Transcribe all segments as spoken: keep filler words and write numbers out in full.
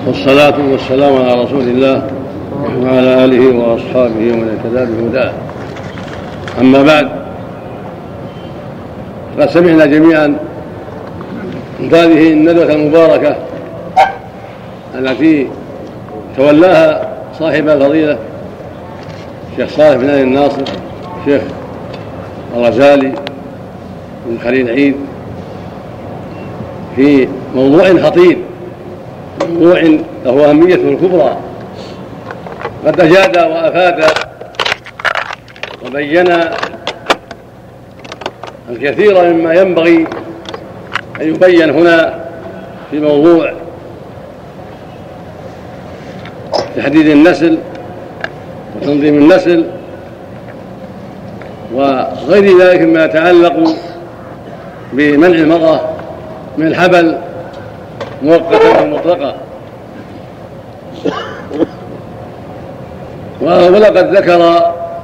والصلاة والسلام على رسول الله وعلى آله وأصحابه ومن اهتدى بهداه. أما بعد، قد سمعنا جميعا هذه الندوة المباركة التي تولاها صاحب الفضيلة الشيخ صالح بن آل الناصر الشيخ الغزالي بن خليل عيد في موضوع خطير، موضوع له أهمية الكبرى، قد أجاد وأفاد وبين الكثير مما ينبغي أن يبين هنا في موضوع تحديد النسل وتنظيم النسل وغير ذلك مما يتعلق بمنع المرأة من الحبل مؤقتا ومطلقا. ولقد ذكر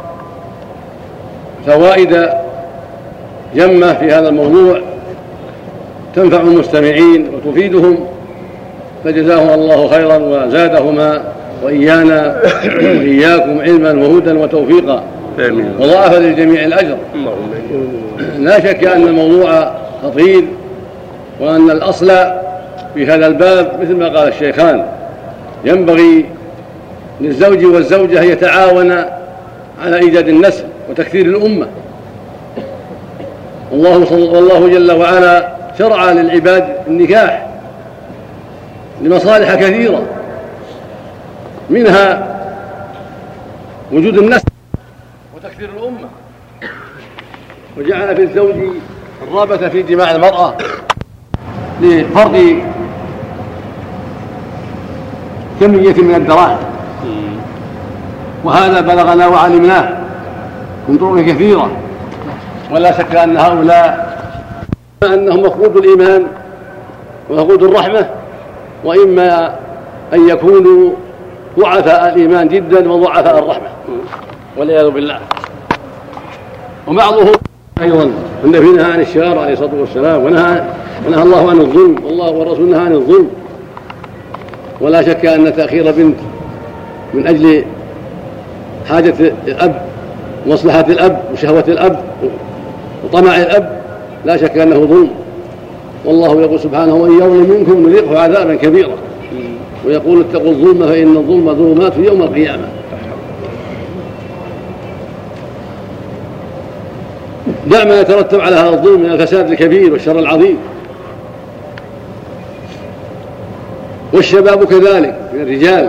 فوائد جمة في هذا الموضوع تنفع المستمعين وتفيدهم، فجزاهم الله خيرا وزادهما وإيانا وإياكم علما وهدى وتوفيقا وضاعف للجميع الأجر. لا شك أن الموضوع خطير، وأن الأصل في هذا الباب مثل ما قال الشيخان، ينبغي للزوج والزوجة أن يتعاونا على إيجاد النسل وتكثير الأمة. والله جل وعلا شرع للعباد النكاح لمصالح كثيرة، منها وجود النسل وتكثير الأمة، وجعل في الزوج الرغبة في جماع المرأة لفرض كمية من الدراهم، وهذا بلغنا وعلمناه من طرق كثيرة. ولا شك أن هؤلاء أنهم مفقود الإيمان ومفقود الرحمة، وإما أن يكونوا ضعفاء الإيمان جدا وضعفاء الرحمة والعياذ بالله. وبعضهم أيضا النبي نهى عن الشرار عليه الصلاة والسلام، ونهى ونهى الله عن الظلم، والله والرسول نهى عن الظلم. ولا شك أن تأخير بنت من أجل حاجة الأب ومصلحة الأب وشهوة الأب وطمع الأب لا شك أنه ظلم. والله يقول سبحانه: وإن يظلم منكم نذيقه عذابا كبيرا، ويقول: اتقوا الظلم فإن الظلم ظلمات يوم القيامة. دع ما يترتب على هذا الظلم من الفساد الكبير والشر العظيم. والشباب كذلك من الرجال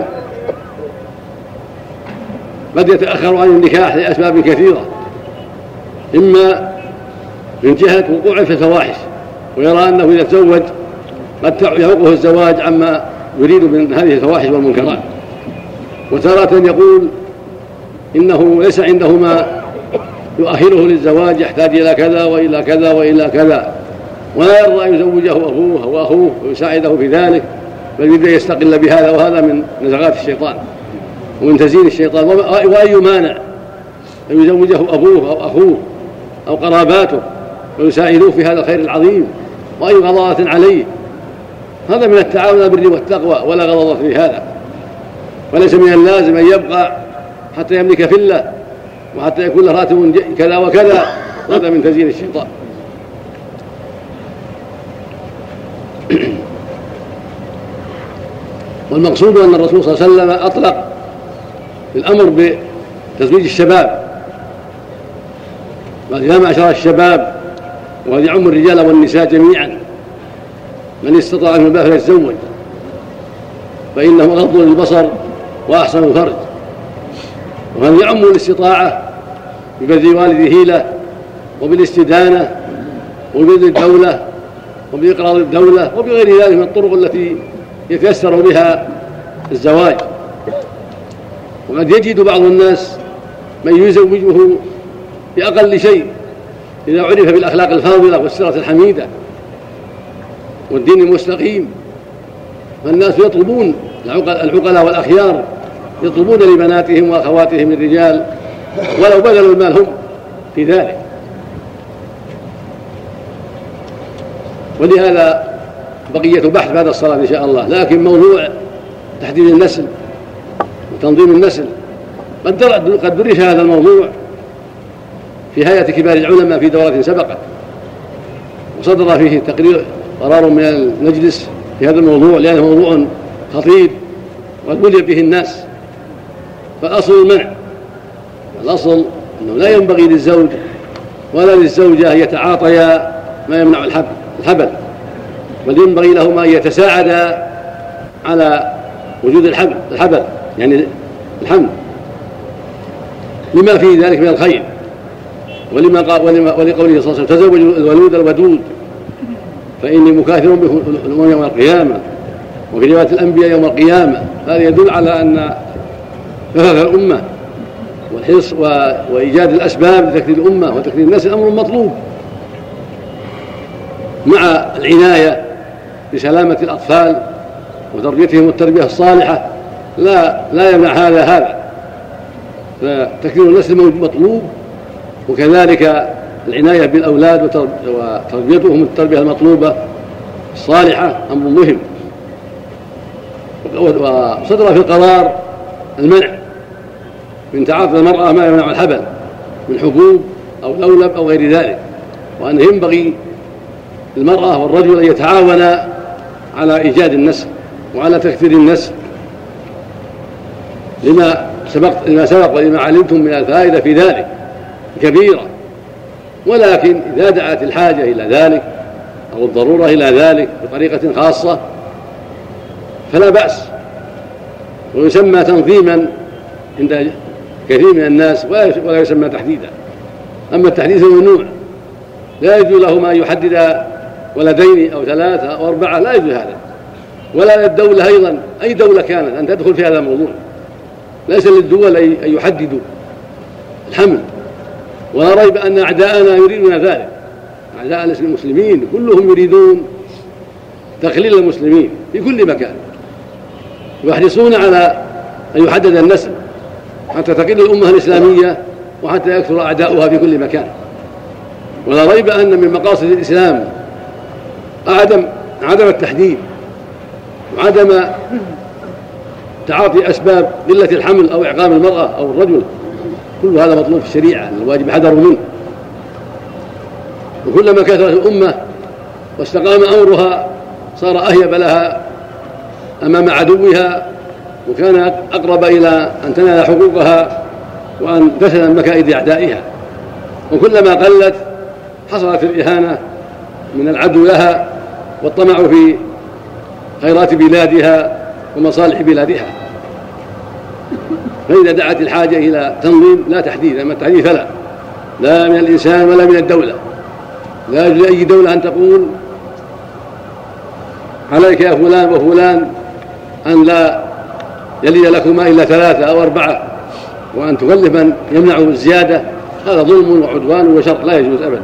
قد يتأخر عن النكاح لأسباب كثيرة، إما من جهة وقوع في الفواحش، ويرى أنه إذا تزوج قد يعوقه الزواج عما يريد من هذه الفواحش والمنكرات، وتارة يقول إنه ليس عنده ما يؤهله للزواج، يحتاج إلى كذا وإلى كذا وإلى كذا، ولا يرضى أن يزوجه أبوه وأخوه ويساعده في ذلك، بل يريد أن يستقل بهذا، وهذا من نزغات الشيطان ومن تزيين الشيطان. وأي مانع أن يزوجه أبوه أو أخوه أو قراباته ويساعدوه في هذا الخير العظيم، وأي غضاضة عليه. هذا من التعاون على البر والتقوى، ولا غضاضة في هذا. وليس من اللازم أن يبقى حتى يملك فلة وحتى يكون له راتب كذا وكذا، هذا من تزيين الشيطان. والمقصود أن الرسول صلى الله عليه وسلم أطلق الأمر بتزويج الشباب، قال: يا معشر الشباب، وهذا يعم الرجال والنساء جميعا، من استطاع منكم الباء فليتزوج فإنه غض للبصر وأحسن الفرج. وهذا يعم الاستطاعة ببذل والده له وبالاستدانة وببذل الدولة وبإقراض الدولة وبغير ذلك من الطرق التي يتيسر بها الزواج. وقد يجد بعض الناس من يزوجه بأقل شيء إذا عرف بالأخلاق الفاضلة والسيرة الحميدة والدين المستقيم. فالناس يطلبون، العقلاء والأخيار يطلبون لبناتهم وأخواتهم الرجال ولو بذلوا المال هم في ذلك. ولهذا بقية بحث بعد الصلاة إن شاء الله. لكن موضوع وتحديد النسل وتنظيم النسل. قد درس هذا الموضوع في هيئة كبار العلماء في دورة سبقت، وصدر فيه تقرير قرار من المجلس في هذا الموضوع، لأنه موضوع خطير وقد بلي به الناس. فالأصل المنع، الأصل أنه لا ينبغي للزوج ولا للزوجة أن يتعاطيا ما يمنع الحبل، بل ينبغي لهما أن يتساعدا على وجود الحبل الحبل يعني الحمل، لما في ذلك من الخير، ولما قال ولقوله صلى الله عليه وسلم تزوجوا الولود الودود فإني مكاثر بكم الأمم يوم القيامة، وفي رواية الأنبياء يوم القيامة. هذا يدل على أن كفاف الأمة والحرص وإيجاد الأسباب لتكثير الأمة وتكثير الناس أمر مطلوب، مع العناية بسلامة الأطفال وتربيتهم التربية الصالحة. لا لا يمنع هذا هذا فتكثير النسل مطلوب، وكذلك العناية بالأولاد وتربيتهم التربية المطلوبة الصالحة أمر مهم. وصدر في القرار المنع من تعاطي المرأة ما يمنع الحبل من حبوب أو لولب أو غير ذلك، وأنه ينبغي المرأة والرجل أن يتعاونا على إيجاد النسل وعلى تكثير النسل، لما سبق لما سبق ولما علمتم من الفائدة في ذلك كبيرة. ولكن إذا دعت الحاجة إلى ذلك أو الضرورة إلى ذلك بطريقة خاصة فلا بأس، ويسمى تنظيما عند كثير من الناس ولا يسمى تحديدا. أما التحديث ممنوع، لا يجوز لهما أن يحدد ولدين أو ثلاثة أو أربعة، لا يجوز هذا. ولا للدولة أيضا، أي دولة كانت أن تدخل في هذا الموضوع، ليس للدول أن يحددوا الحمل. ولا ريب أن أعداءنا يريدون ذلك، أعداء المسلمين كلهم يريدون تقليل المسلمين في كل مكان، ويحرصون على أن يحدد النسل حتى تقل الأمة الإسلامية وحتى يكثر أعداؤها في كل مكان. ولا ريب أن من مقاصد الإسلام عدم عدم التحديد وعدم تعاطي أسباب قلة الحمل أو إعقام المرأة أو الرجل، كل هذا مطلوب في الشريعة، الواجب حذر منه. وكلما كثرت الأمة واستقام أمرها صار أهيب لها أمام عدوها، وكان أقرب إلى أن تنال حقوقها وأن تسلم من مكائد أعدائها. وكلما قلت حصلت الإهانة من العدو لها والطمع في خيرات بلادها ومصالح بلادها. فإذا دعت الحاجة إلى تنظيم لا تحديد، أما التحديد فلا، لا من الإنسان ولا من الدولة. لا يجوز لأي دولة أن تقول عليك يا فلان وفلان أن لا يلي لكما إلا ثلاثة أو أربعة، وأن تكلف من يمنع الزيادة، هذا ظلم وعدوان وشر لا يجوز أبدا.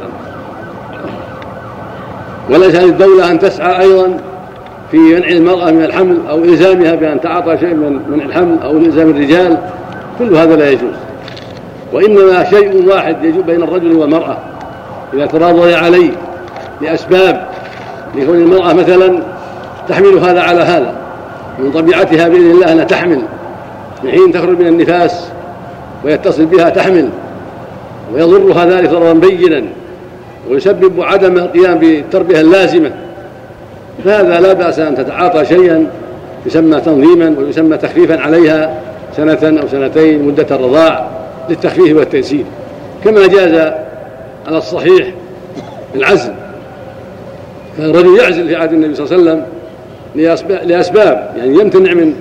وليس للدولة أن تسعى أيضا في منع المرأة من الحمل أو إلزامها بأن تعاطى شيء من منع الحمل أو إلزام الرجال، كل هذا لا يجوز. وإنما شيء واحد يجب بين الرجل والمرأة إذا تراضي عليه لأسباب، لكون المرأة مثلا تحمل هذا على هذا، من طبيعتها بإذن الله أنها تحمل، من حين تخرج من النفاس ويتصل بها تحمل ويضرها ذلك ضررا بينا ويسبب عدم القيام بالتربية اللازمة، فهذا لا بأس أن تتعاطى شيئا يسمى تنظيما ويسمى تخفيفا عليها سنة أو سنتين مدة الرضاع للتخفيف والتيسير، كما جاز على الصحيح العزل. فالرجل يعزل في عهد النبي صلى الله عليه وسلم لأسباب، يعني يمتنع من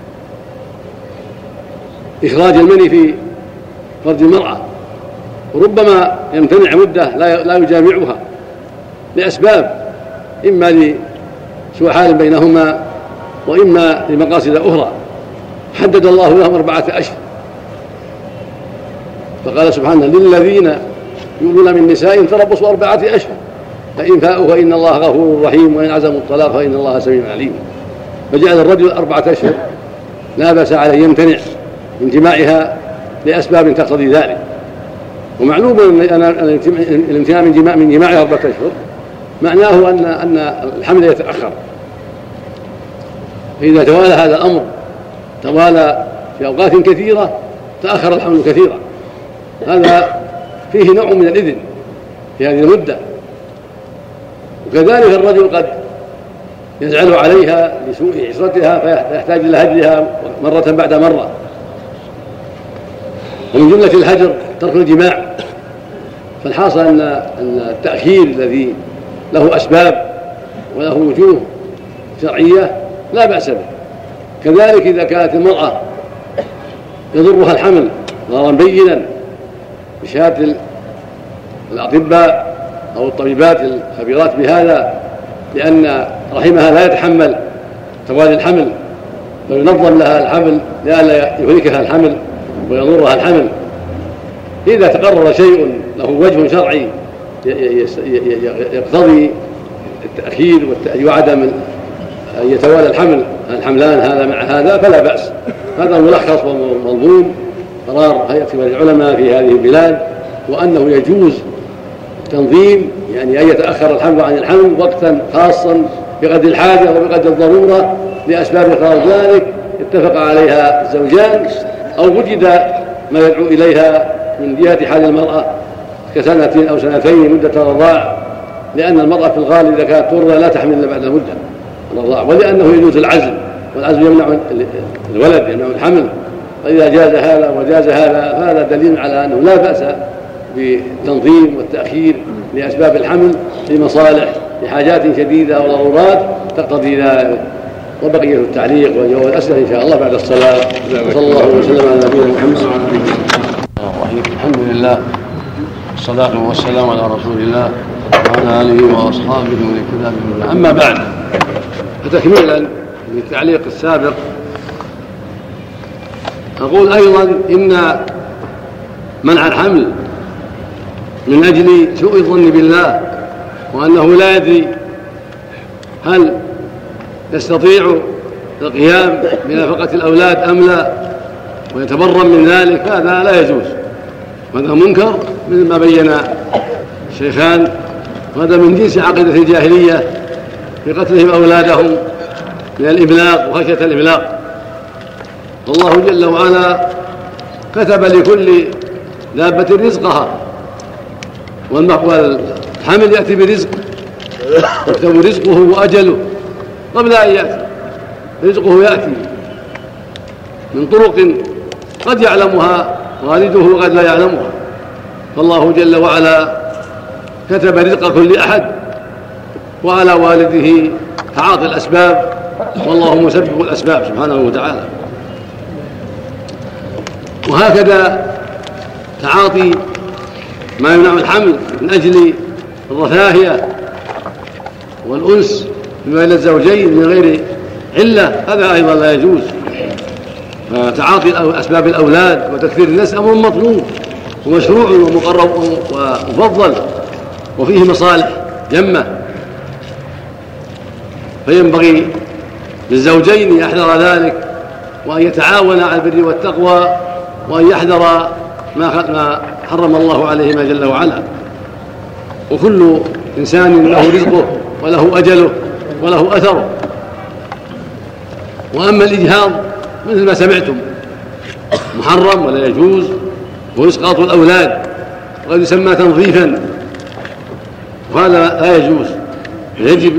إخراج المني في فرج المرأة، وربما يمتنع مدة لا يجامعها لأسباب، إما لسوء حال بينهما وإما لمقاصد أخرى. حدد الله لهم أربعة أشهر، فقال سبحانه للذين يؤلون من نسائهم تربصوا أربعة أشهر فإن فاءوا فإن الله غفور رحيم وإن عزموا الطلاق فإن الله سميع عليم. فجعل الرجل أربعة أشهر لا بأس عليه يمتنع من جماعها لأسباب تقتضي ذلك. ومعلوم أن الامتناع من جماع من جماعها أربعة أشهر معناه أن أن الحمل يتأخر، فإذا توالى هذا الأمر توالى في أوقات كثيرة تأخر الحمل كثيرا، هذا فيه نوع من الإذن في هذه المدة. وكذلك الرجل قد يزعل عليها لسوء عشرتها فيحتاج إلى هجرها مرة بعد مرة. ومن جملة الهجر ترك الجماع، فالحاصل أن التأخير الذي له أسباب وله وجوه شرعية لا بأس به. كذلك إذا كانت المرأة يضرها الحمل ضررا بينا بشهادة الأطباء أو الطبيبات الخبيرات بهذا، لأن رحمها لا يتحمل توالي الحمل فينظم لها الحمل لئلا يهلكها الحمل ويضرها الحمل. إذا تقرر شيء له وجه شرعي يقتضي التأخير وعدم أن يتوالى الحمل الحملان هذا مع هذا فلا بأس. هذا ملخص ومضمون قرار هيئة كبار العلماء في هذه البلاد، وأنه يجوز تنظيم يعني أن يتأخر الحمل عن الحمل وقتا خاصا بقدر الحاجة وبقدر الضرورة لأسباب إقرار ذلك اتفق عليها الزوجان أو وجد ما يدعو إليها من جهة حال المرأة كسنة أو سنتين مدة الرضاع، لأن المرأة في الغالب إذا كانت ترضع لا تحمل إلا بعد المدة الرضاع، ولأنه يجوز العزل، والعزل يمنع الولد يمنع الحمل، فإذا جاز هذا وجاز هذا فهذا دليل على أنه لا بأس بالتنظيم والتأخير لأسباب الحمل لمصالح لحاجات شديدة أو ضرورات تقتضي ذلك. وبقية التعليق وجواب الأسئلة إن شاء الله بعد الصلاة. وصلى الله وسلم على نبينا محمد. الحمد لله والصلاة والسلام على رسول الله وعلى آله وأصحابه ومن اهتدى بهداه. أما بعد، فتكميلا للتعليق السابق أقول أيضا إن منع الحمل من أجل سوء الظن بالله وأنه لا يدري هل يستطيع القيام بنفقة الأولاد أم لا ويتبرم من ذلك، هذا لا يجوز، وهذا منكر مثل ما بين الشيخان، وهذا من جنس عقيدة الجاهلية في قتلهم أولادهم من الإبلاغ وخشية الإبلاغ. الله جل وعلا كتب لكل دابة رزقها، والحمل يأتي برزق يكتب رزقه وأجله قبل أن يأتي، رزقه يأتي من طرق قد يعلمها والده وقد لا يعلمها، فالله جل وعلا كتب رزق كل أحد، وعلى والده تعاطي الأسباب، والله مسبب الأسباب سبحانه وتعالى. وهكذا تعاطي ما يمنع الحمل من أجل الرفاهية والأنس بين الزوجين من غير علة، هذا أيضا لا يجوز. فتعاطي أسباب الأولاد وتكثير النسل أمر مطلوب ومشروع ومقرب ومفضل وفيه مصالح جمة، فينبغي للزوجين أن يحذر ذلك وأن يتعاونا على البر والتقوى، وأن يحذر ما حرم الله عليهما جل وعلا. وكل إنسان له رزقه وله أجله وله أثره. وأما الإجهاض مثل ما سمعتم محرم ولا يجوز، وإسقاط الأولاد وقد يسمى تنظيفا، وهذا لا يجوز، يجب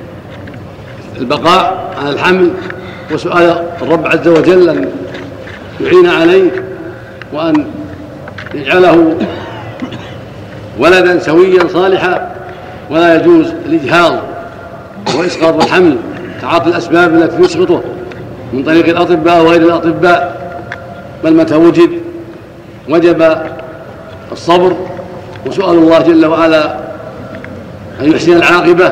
البقاء على الحمل وسؤال الرب عز وجل أن يعين عليه وأن يجعله ولدا سويا صالحا، ولا يجوز الإجهاض وإسقاط الحمل، تعاطي الأسباب التي تسقطه من طريق الأطباء وغير الأطباء، بل متى وجد وجب الصبر وسؤال الله جل وعلا أن يحسن العاقبة،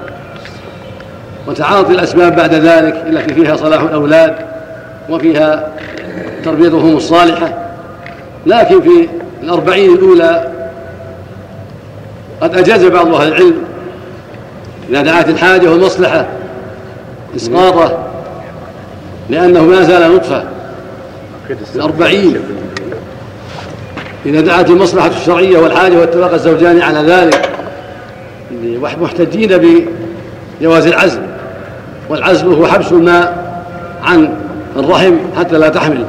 وتعاطي الأسباب بعد ذلك التي فيها صلاح الأولاد وفيها تربيتهم الصالحة. لكن في الأربعين الأولى قد أجاز بعض أهل العلم إذا دعت الحاجة والمصلحة إسقاطه، لأنه ما زال نطفة. الأربعين إذا دعت المصلحة الشرعية والحاجة واتفق الزوجان على ذلك محتجين بجواز العزل، والعزل هو حبس الماء عن الرحم حتى لا تحمل.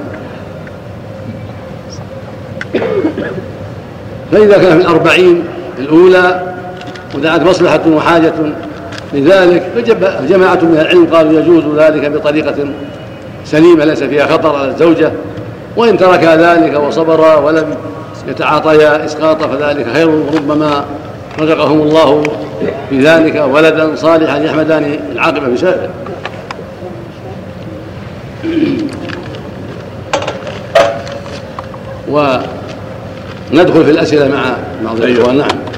فإذا كان في الأربعين الأولى ودعت مصلحة وحاجة لذلك فجماعة من العلم قالوا يجوز ذلك بطريقة سليمة ليس فيها خطر على الزوجة، وإن تركا ذلك وصبرا ولم يتعاطيا إسقاطا فذلك خير، وربما رزقهم الله في ذلك ولدا صالحا يحمدان العاقبة بسببه. وندخل في الأسئلة مع بعض الإخوان. نعم.